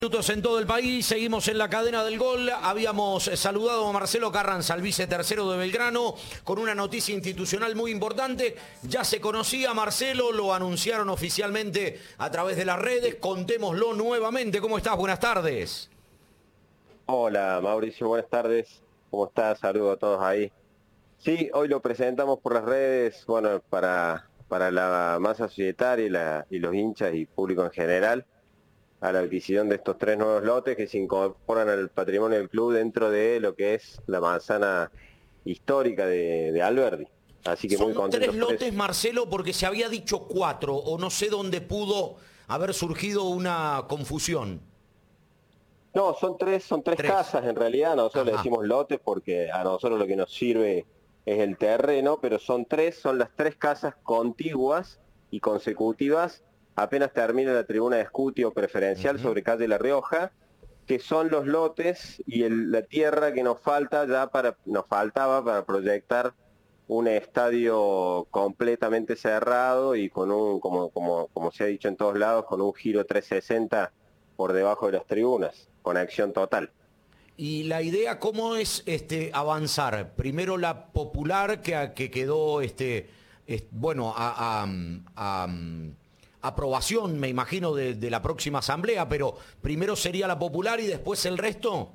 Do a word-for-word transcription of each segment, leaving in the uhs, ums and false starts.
Minutos en todo el país, seguimos en la cadena del gol. Habíamos saludado a Marcelo Carranza, el vicetercero de Belgrano, con una noticia institucional muy importante. Ya se conocía Marcelo, lo anunciaron oficialmente a través de las redes. Contémoslo nuevamente. ¿Cómo estás? Buenas tardes. Hola Mauricio, buenas tardes. ¿Cómo estás? Saludos a todos ahí. Sí, hoy lo presentamos por las redes, bueno, para, para la masa societaria y, la, y los hinchas y público en general, a la adquisición de estos tres nuevos lotes que se incorporan al patrimonio del club dentro de lo que es la manzana histórica de, de Alberdi. Así que muy Son contentos tres por lotes, eso. Marcelo, porque se había dicho cuatro, o no sé dónde pudo haber surgido una confusión. No, son tres, son tres Tres. casas en realidad, nosotros le Ajá. decimos lotes porque a nosotros lo que nos sirve es el terreno, pero son tres, son las tres casas contiguas y consecutivas, apenas termina la tribuna de escutio preferencial Ujú. sobre calle La Rioja, que son los lotes y el- la tierra que nos falta ya para, nos faltaba para proyectar un estadio completamente cerrado y con un, como, como, como se ha dicho en todos lados, con un giro trescientos sesenta por debajo de las tribunas, conexión total. Y la idea, ¿cómo es este, avanzar? Primero la popular que, que quedó, este, es- bueno, a, a- a- aprobación, me imagino, de, de la próxima asamblea, pero primero sería la popular y después el resto.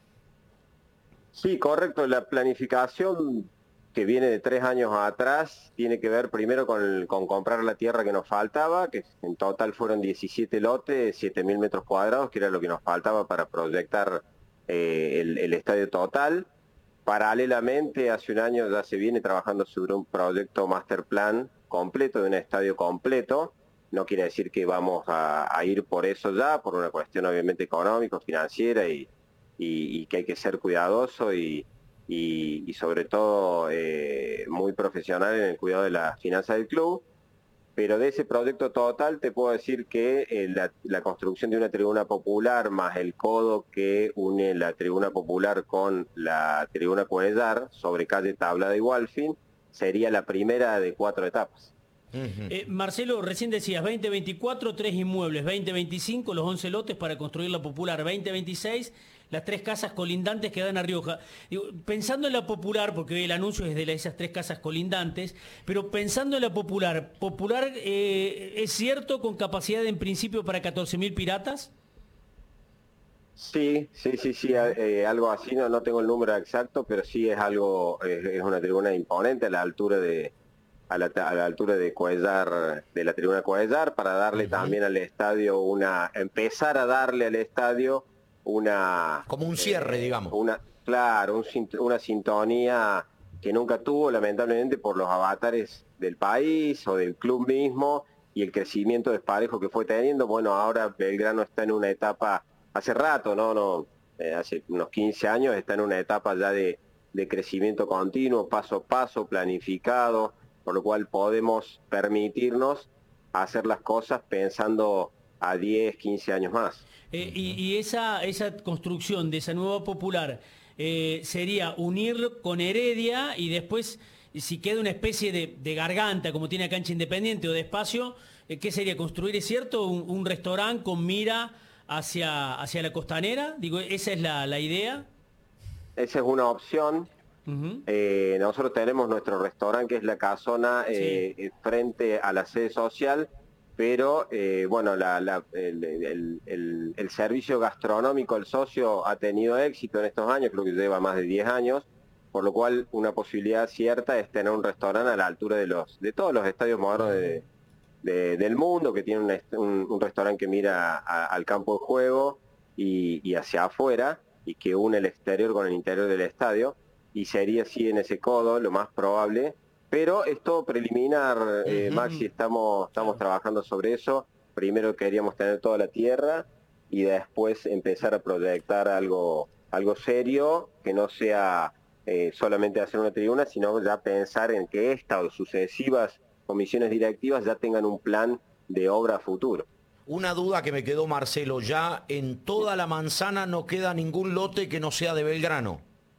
Sí, correcto. La planificación que viene de tres años atrás tiene que ver primero con, el- con comprar la tierra que nos faltaba, que en total fueron diecisiete lotes, siete mil metros cuadrados, que era lo que nos faltaba para proyectar eh, el, el estadio total. Paralelamente, hace un año ya se viene trabajando sobre un proyecto master plan completo, de un estadio completo. No quiere decir que vamos a, a ir por eso ya, por una cuestión obviamente económica, financiera y, y, y que hay que ser cuidadoso y, y, y sobre todo eh, muy profesional en el cuidado de las finanzas del club. Pero de ese proyecto total te puedo decir que eh, la, la construcción de una tribuna popular más el codo que une la tribuna popular con la tribuna Cuellar sobre calle Tablada y Walfin sería la primera de cuatro etapas. Ujú. Eh, Marcelo, recién decías veinte veinticuatro, tres inmuebles, veinte veinticinco, los once lotes para construir la popular, veinte veintiséis, las tres casas colindantes que dan a Rioja. Digo, pensando en la popular, porque hoy el anuncio es de la- esas tres casas colindantes, pero pensando en la popular, ¿popular eh, es cierto con capacidad en principio para catorce mil piratas? Sí, sí, sí, sí, eh, algo así, no, no tengo el número exacto, pero sí es algo, es, es una tribuna imponente a la altura de, a la, a la altura de Cuellar, de la tribuna Cuellar, para darle Ujú. también al estadio una, empezar a darle al estadio una, Como un cierre, eh, digamos. una, claro, un sint- una sintonía que nunca tuvo, lamentablemente, por los avatares del país o del club mismo y el crecimiento desparejo que fue teniendo. Bueno, ahora Belgrano está en una etapa, hace rato, ¿no? No, eh, hace unos quince años está en una etapa ya de, de crecimiento continuo, paso a paso, planificado, por lo cual podemos permitirnos hacer las cosas pensando a diez, quince años más. Eh, y y esa, esa construcción de esa nueva popular eh, sería unir con Heredia y después, si queda una especie de, de garganta, como tiene Cancha Independiente o de espacio, eh, ¿qué sería? ¿Construir, es cierto, un, un restaurante con mira hacia, hacia la costanera? Digo, ¿esa es la, la idea? Esa es una opción. Ujú. Eh, nosotros tenemos nuestro restaurante, que es La Casona, Sí. eh, frente a la sede social, pero eh, bueno, la- la- el, el- el- el servicio gastronómico, el socio, ha tenido éxito en estos años, creo que lleva más de diez años, por lo cual una posibilidad cierta es tener un restaurante a la altura de los de todos los estadios modernos de- de- del mundo, que tiene un, est- un- un restaurante que mira a- al campo de juego y, y hacia afuera, y que une el exterior con el interior del estadio, y sería así en ese codo, lo más probable, pero es todo preliminar, eh, Ujú. Maxi, Mm, estamos, estamos claro. trabajando sobre eso. Primero queríamos tener toda la tierra y después empezar a proyectar algo, algo serio, que no sea eh, solamente hacer una tribuna, sino ya pensar en que esta o sucesivas comisiones directivas ya tengan un plan de obra a futuro. Una duda que me quedó, Marcelo, ya en toda la manzana no queda ningún lote que no sea de Belgrano.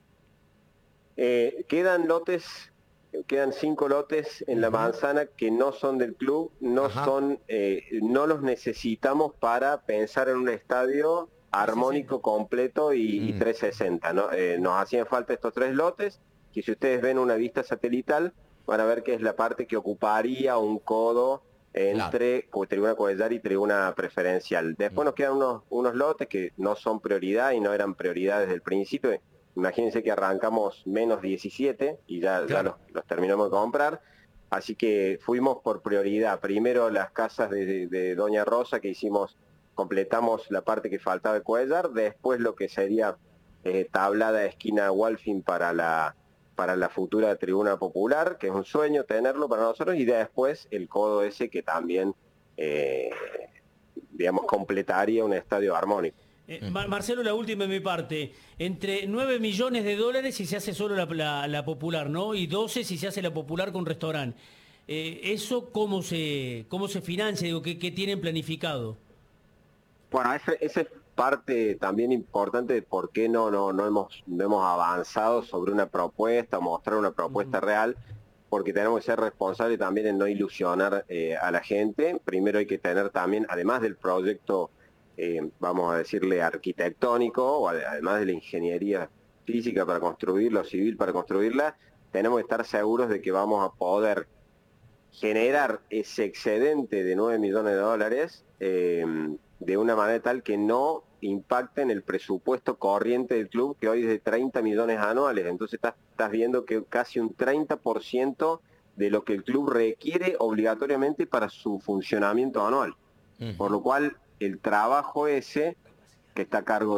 Eh, quedan lotes, quedan cinco lotes en la Ujú. manzana que no son del club, no Ajá. son, eh, no los necesitamos para pensar en un estadio armónico completo y, Mm. y trescientos sesenta, ¿no? Eh, nos hacían falta estos tres lotes, que si ustedes ven una vista satelital, van a ver que es la parte que ocuparía un codo entre claro. tribuna Cuéllar y tribuna preferencial. Después mm. nos quedan unos, unos lotes que no son prioridad y no eran prioridad desde el principio. Imagínense que arrancamos menos diecisiete y ya, claro. ya los, los terminamos de comprar. Así que fuimos por prioridad. Primero las casas de, de, de Doña Rosa, que hicimos, completamos la parte que faltaba de Cuéllar, después lo que sería eh, tablada esquina Walfin para la, para la futura tribuna popular, que es un sueño tenerlo para nosotros, y después el codo ese que también, eh, digamos, completaría un estadio armónico. Eh, Mar Marcelo, la última de mi parte. Entre nueve millones de dólares si se hace solo la, la, la popular, ¿no? Y doce si se hace la popular con restaurante. Eh, ¿Eso cómo se, cómo se financia? Digo, ¿qué, qué tienen planificado? Bueno, esa es parte también importante de por qué no, no, no, hemos, no hemos avanzado sobre una propuesta, mostrar una propuesta uh-huh. real, porque tenemos que ser responsables también en no ilusionar eh, a la gente. Primero hay que tener también, además del proyecto, Eh, vamos a decirle arquitectónico, o además de la ingeniería física para construirlo, civil para construirla, tenemos que estar seguros de que vamos a poder generar ese excedente de nueve millones de dólares eh, de una manera tal que no impacte en el presupuesto corriente del club, que hoy es de treinta millones anuales. Entonces estás, estás viendo que casi un treinta por ciento de lo que el club requiere obligatoriamente para su funcionamiento anual. Uh-huh. Por lo cual el trabajo ese, que está a cargo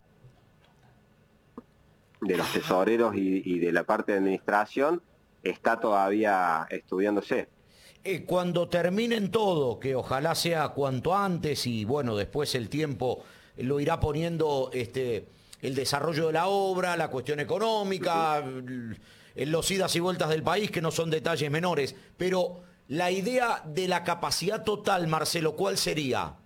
de los tesoreros y, y de la parte de administración, está todavía estudiándose. Eh, cuando terminen todo, que ojalá sea cuanto antes, y bueno, después el tiempo lo irá poniendo este, el desarrollo de la obra, la cuestión económica, uh-huh. los idas y vueltas del país, que no son detalles menores, pero la idea de la capacidad total, Marcelo, ¿cuál sería?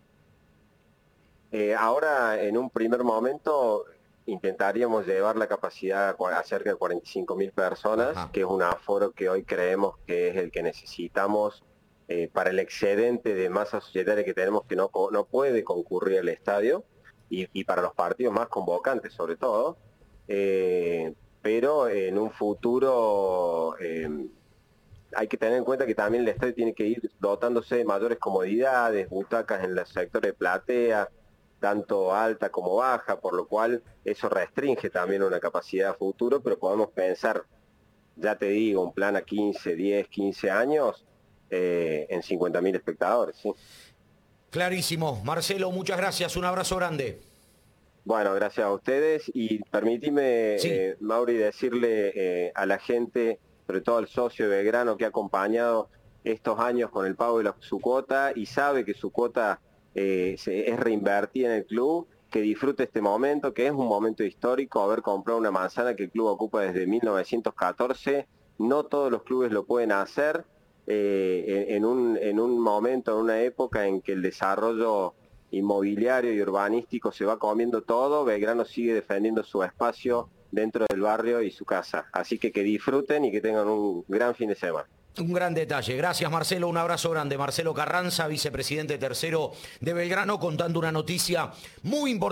Eh, ahora, en un primer momento, intentaríamos llevar la capacidad a cerca de cuarenta y cinco mil personas, Ajá. que es un aforo que hoy creemos que es el que necesitamos eh, para el excedente de masa societaria que tenemos, que no, no puede concurrir al estadio, y, y para los partidos más convocantes sobre todo, eh, pero en un futuro eh, hay que tener en cuenta que también el estadio tiene que ir dotándose de mayores comodidades, butacas en el sector de platea, tanto alta como baja, por lo cual eso restringe también una capacidad a futuro, pero podemos pensar, ya te digo, un plan a quince, diez, quince años eh, en cincuenta mil espectadores. ¿Sí? Clarísimo. Marcelo, muchas gracias, un abrazo grande. Bueno, gracias a ustedes, y permitime, sí. eh, Mauri, decirle eh, a la gente, sobre todo al socio de Belgrano que ha acompañado estos años con el pago de la, su cuota y sabe que su cuota Eh, es reinvertir en el club, que disfrute este momento, que es un momento histórico, haber comprado una manzana que el club ocupa desde mil novecientos catorce, no todos los clubes lo pueden hacer, eh, en, en, un, en un momento, en una época en que el desarrollo inmobiliario y urbanístico se va comiendo todo. Belgrano sigue defendiendo su espacio dentro del barrio y su casa, así que que disfruten y que tengan un gran fin de semana. Un gran detalle. Gracias, Marcelo. Un abrazo grande. Marcelo Carranza, vicepresidente tercero de Belgrano, contando una noticia muy importante.